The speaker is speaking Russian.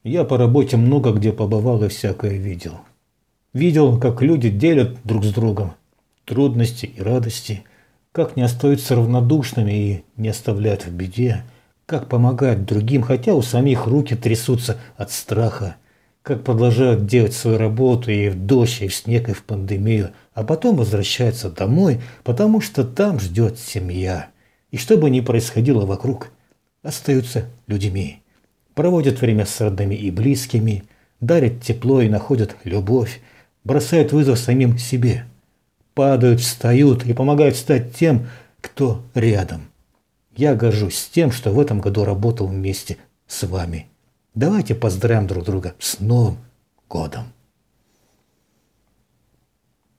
Я по работе много где побывал и всякое видел. Видел, как люди делят друг с другом трудности и радости, как не остаются равнодушными и не оставляют в беде, как помогают другим, хотя у самих руки трясутся от страха, как продолжают делать свою работу и в дождь, и в снег, и в пандемию, а потом возвращаются домой, потому что там ждет семья. И что бы ни происходило вокруг, остаются людьми. Проводят время с родными и близкими, дарят тепло и находят любовь, бросают вызов самим себе. Падают, встают и помогают стать тем, кто рядом. Я горжусь тем, что в этом году работал вместе с вами. Давайте поздравим друг друга с Новым годом.